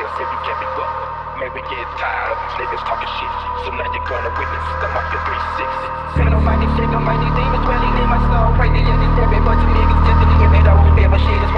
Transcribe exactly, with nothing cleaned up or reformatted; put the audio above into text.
real if you can't be fucked. Man, we get tired of these niggas talking shit. So now you're gonna witness them off your three sixty. Seven on my shit, on my demons dwelling in my soul. Crazy as this devil, but you niggas just deleting it. I won't ever shit.